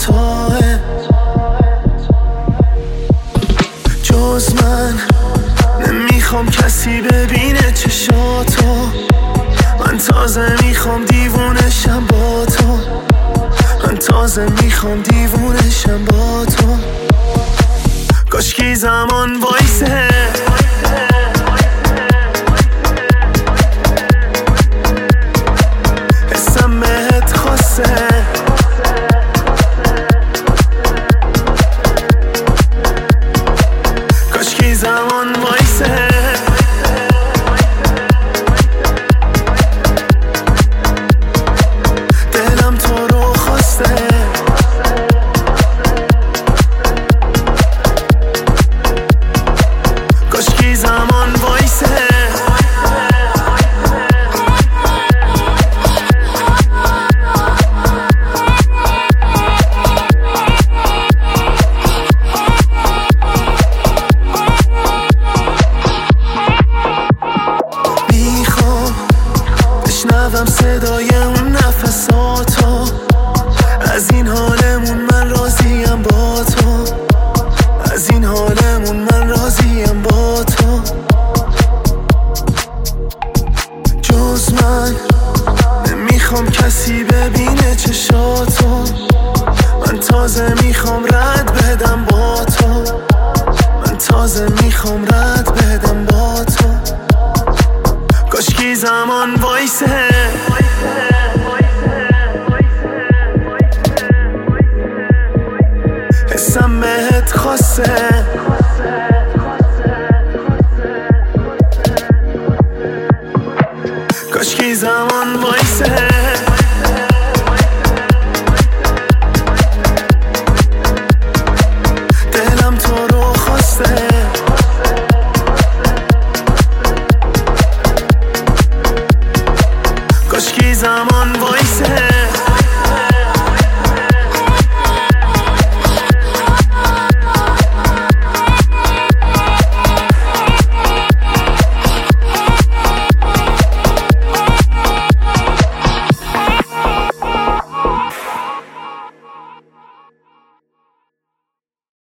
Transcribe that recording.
توه. جز من نمیخوام کسی ببینه چشاتو، من تازه میخوام دیوونشم با تو، من تازه میخوام دیوونشم با تو. کاشکی زمان وایسه، حسم بهت خاصه، کاشکی زمان وایسه. دلم تو رو خواسته، کاشکی زمان وایسه. میخوام بشنوم صدای اون نفساتو، از این حالمون من راضیم با تو، از این حالمون من راضیم با تو. جز من نمیخوام کسی ببینه چشاتو، من تازه میخوام رد بدم با تو، من تازه میخوام رد بدم با تو. کاشکی زمان وایسه، حسم بهت خاصه.